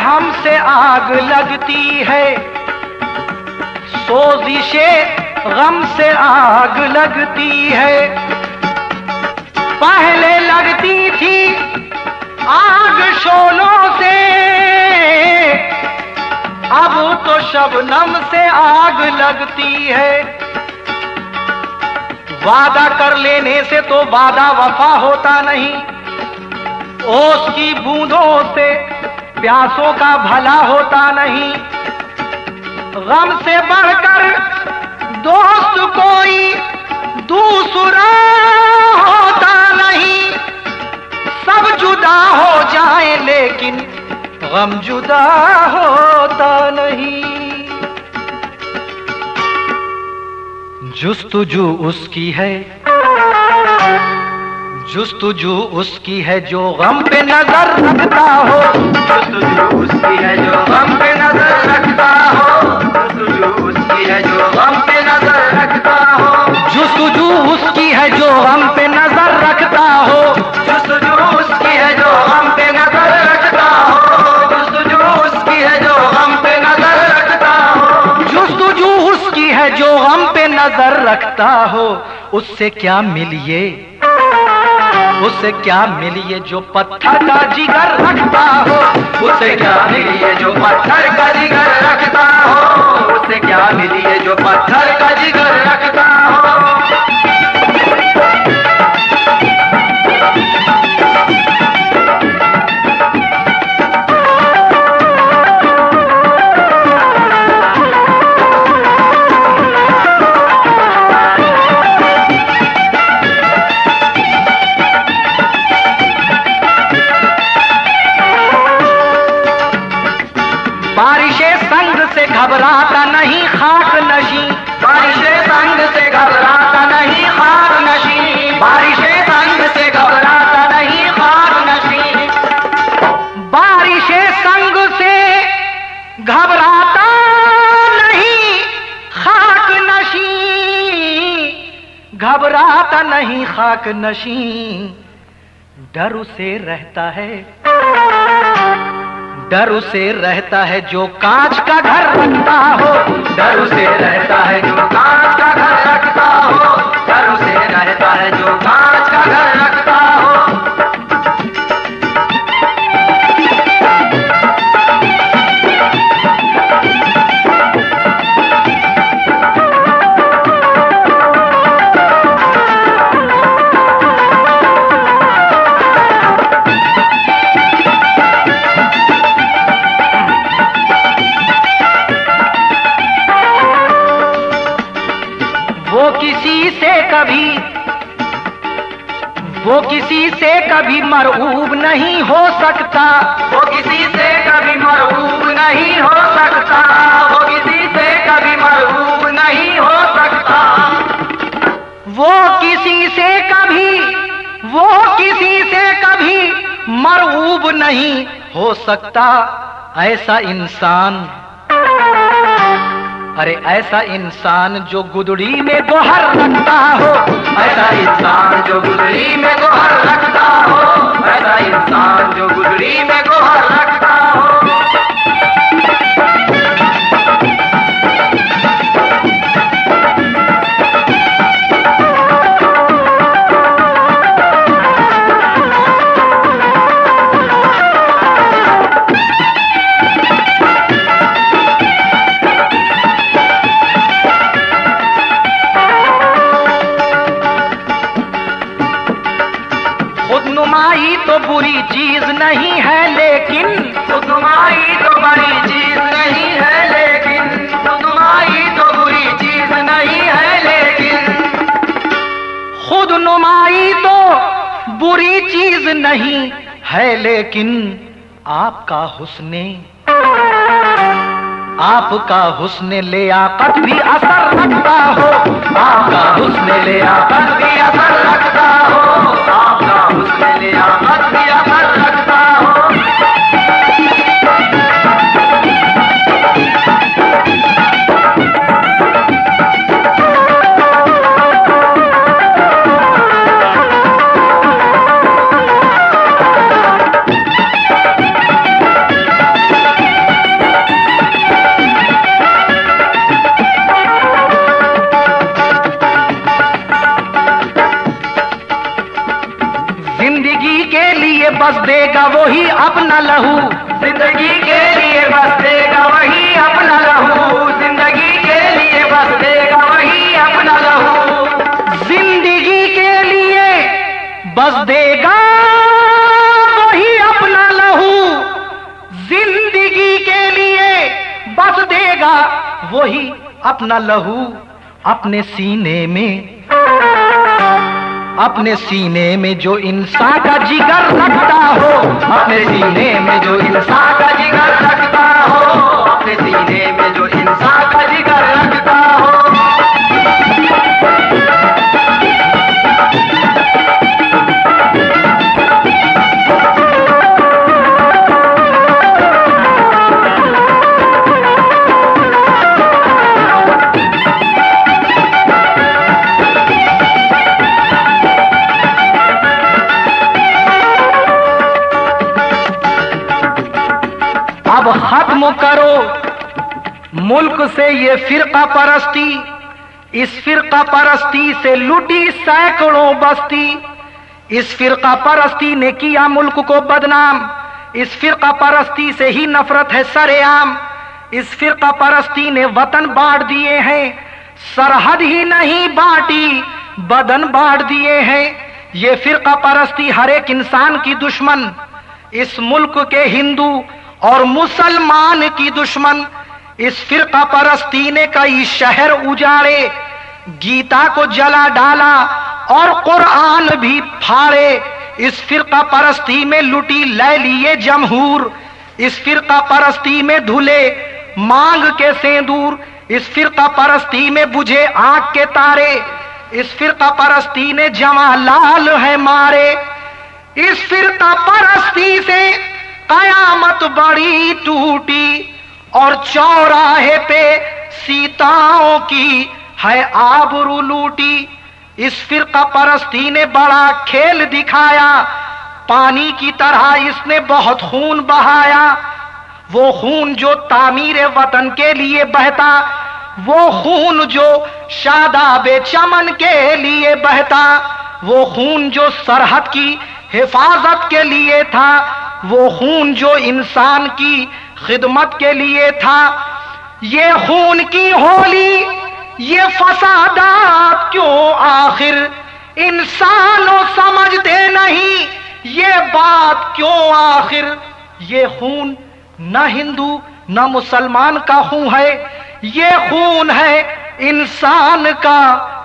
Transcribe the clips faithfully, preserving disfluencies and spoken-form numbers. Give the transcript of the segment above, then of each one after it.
हमसे आग लगती है, सोजिशे गम से आग लगती है। पहले लगती थी आग शोलों से, अब तो शबनम से आग लगती है। वादा कर लेने से तो वादा वफा होता नहीं, ओस की बूंदों से प्यासों का भला होता नहीं। गम से बढ़कर दोस्त कोई दूसरा होता नहीं। सब जुदा हो जाए लेकिन गम जुदा होता नहीं। जुस्तुजू उसकी है, जुस्तुजू उसकी है जो गम पे नजर रखता हो। जुस्तुजू उसकी है जो गम पे नजर रखता हो। जुस्तुजू उसकी है जो गम पे नजर रखता हो। जुस्तुजू उसकी है जो गम पे नजर रखता हो। जुस्तुजू उसकी है जो गम पे नजर रखता हो। जुस्तुजू उसकी है जो गम पे नजर रखता हो। जुस्तुजू उसकी है जो गम पे नजर रखता हो। उससे क्या मिलिए, उससे क्या मिलिए जो पत्थर का जिगर रखता हो। उससे क्या मिलिए जो पत्थर का जिगर रखता हो। उससे क्या मिलिए जो पत्थर का जिगर रखता हो। घबराता नहीं खाक नशी, बारिशे संग से घबराता नहीं खाक नशी। बारिशे संग से घबराता नहीं खाक नशी। बारिशे संग से घबराता नहीं खाक नशी। घबराता नहीं खाक नशी, डर उसे रहता है, डर उसे रहता है जो कांच का घर रखता हो। डर उसे रहता है जो कांच का घर रखता हो। डर उसे रहता है जो कांच का घर रखता हो। किसी से कभी वो किसी से कभी मरऊब नहीं हो सकता। वो किसी से कभी मरऊब नहीं हो सकता। वो किसी से कभी मरऊब नहीं हो सकता। वो किसी से कभी वो किसी से कभी मरऊब नहीं हो सकता। ऐसा इंसान, अरे ऐसा इंसान जो गुदड़ी में गोहर रखता हो। ऐसा इंसान जो गुदड़ी में गोहर रखता हो। ऐसा इंसान जो गुदड़ी में गोहर रखता हो। खुदनुमाई तो बुरी चीज नहीं है लेकिन, खुदनुमाई तो बड़ी चीज नहीं है लेकिन। खुदनुमाई तो बुरी चीज नहीं है लेकिन। खुदनुमाई तो बुरी चीज नहीं है लेकिन आपका हुस्ने आपका हुस्ने लियाकत भी असर रखता हो। आपका हुस्ने लियाकत भी असर रखता हो। आपका हुस्ने लियाकत भी असर रखता हो। देगा वही अपना लहू, जिंदगी के लिए बस देगा वही अपना लहू, जिंदगी के लिए बस देगा वही अपना लहू, जिंदगी के लिए बस देगा वही अपना लहू, जिंदगी के लिए बस देगा वही अपना लहू। अपने सीने में, अपने सीने में जो इंसान का जिगर रखता हो, अपने सीने में जो इंसान का जिगर रखता हो, अपने सीने में जो इंसान का जिगर रखता हो। अब खत्म करो मुल्क से ये फिरका परस्ती, इस फिरका परस्ती से लुटी सैकड़ों बस्ती, इस फिरका परस्ती ने किया मुल्क को बदनाम, इस फिरका परस्ती से ही नफरत है सरेआम, इस फिरका परस्ती ने वतन बांट दिए हैं, सरहद ही नहीं बांटी बदन बांट दिए हैं। ये फिरका परस्ती हर एक इंसान की दुश्मन, इस मुल्क के हिंदू और मुसलमान की दुश्मन। इस फिरका परस्ती ने कई शहर उजाड़े, गीता को जला डाला और कुरान भी फाड़े। इस फिरका परस्ती में लुटी ले लिए जमहूर, इस फिरका परस्ती में धुले मांग के सेंदूर, इस फिरका परस्ती में बुझे आंख के तारे, इस फिरका परस्ती ने जवाहरलाल है मारे। इस फिरका परस्ती से कयामत बड़ी टूटी और चौराहे पे सीताओं की है आबरू लूटी। इस फिरका परस्ती ने बड़ा खेल दिखाया, पानी की तरह इसने बहुत खून बहाया। वो खून जो तामीर वतन के लिए बहता, वो खून जो शादाबे चमन के लिए बहता, वो खून जो सरहद की हिफाजत के लिए था, वो खून जो इंसान की खिदमत के लिए था। ये खून की होली, ये फसादात क्यों आखिर इंसानों समझते नहीं, ये बात क्यों आखिर। ये खून न हिंदू न मुसलमान का खून है, ये खून है इंसान का,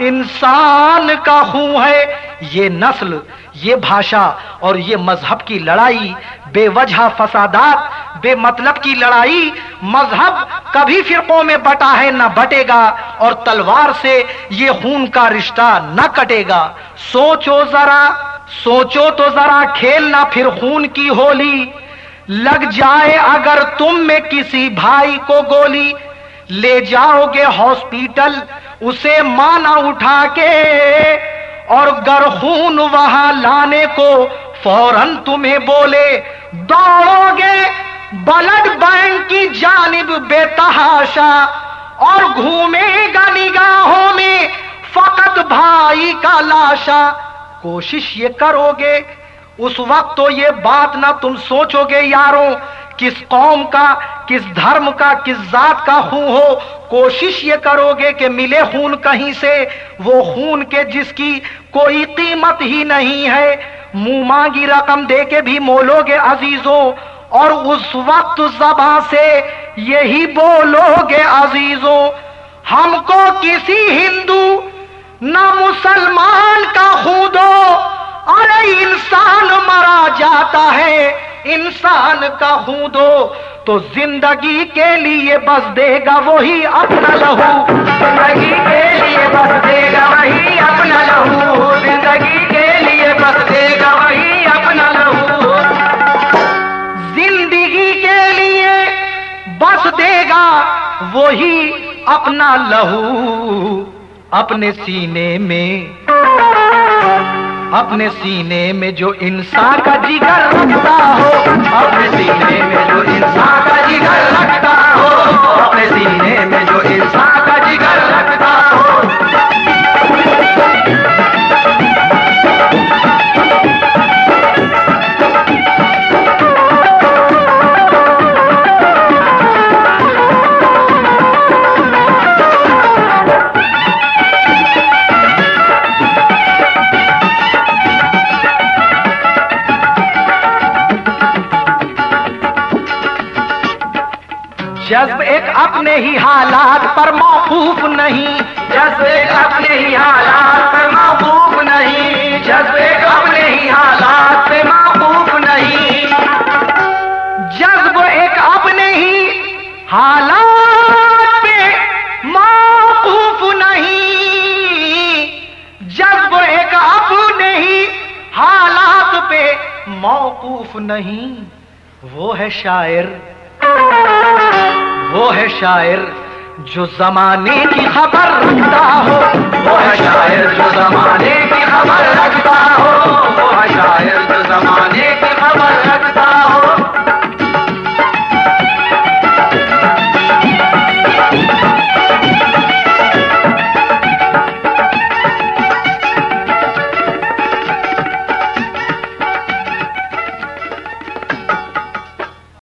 इंसान का खून है। ये नस्ल, ये भाषा और ये मजहब की लड़ाई, बेवजह फसादात, बेमतलब की लड़ाई, मजहब कभी फिरकों में बटा है न बटेगा और तलवार से ये खून का रिश्ता न कटेगा। सोचो जरा, सोचो तो जरा, खेलना फिर खून की होली। लग जाए अगर तुम में किसी भाई को गोली, ले जाओगे हॉस्पिटल उसे माना उठा के, और गर खून वहां लाने को फौरन तुम्हें बोले, दौड़ोगे ब्लड बैंक की जानिब बेतहाशा, और घूमेगा निगाहों में फकत भाई का लाशा। कोशिश ये करोगे उस वक्त तो ये बात ना तुम सोचोगे यारों, किस कौम का, किस धर्म का, किस जात का खून हो। कोशिश ये करोगे कि मिले खून कहीं से, वो खून के जिसकी कोई कीमत ही नहीं है। मुंह मांगी रकम दे के भी मोलोगे अजीजों, और उस वक्त ज़बां से यही बोलोगे अजीजों, हमको किसी हिंदू न मुसलमान का खून दो। अरे इंसान मरा जाता है, इंसान का खून दो, तो जिंदगी के लिए बस देगा वही अपना लहू, जिंदगी के लिए बस देगा वही अपना लहू, जिंदगी के लिए बस देगा वही अपना लहू, जिंदगी के लिए बस देगा वही अपना लहू। अपने सीने में, अपने सीने में जो इंसान का जिगर रखता हो, अपने सीने में जो इंसान का जिगर रखता हो, अपने सीने में जो इंसान का जिगर रखता हो। जज्ब एक अपने ही हालात पर मौकूफ नहीं, जज्ब एक अपने ही हालात पर मौकूफ नहीं, जज्ब एक अपने ही हालात पे मौकूफ नहीं, जज्ब एक अपने ही हालात पे मौकूफ नहीं, जज्ब एक अपने ही हालात पे मौकूफ नहीं। वो है शायर, वो है शायर जो जमाने की खबर रखता हो, वो है शायर जो जमाने की खबर रखता हो, वो है शायर जो जमाने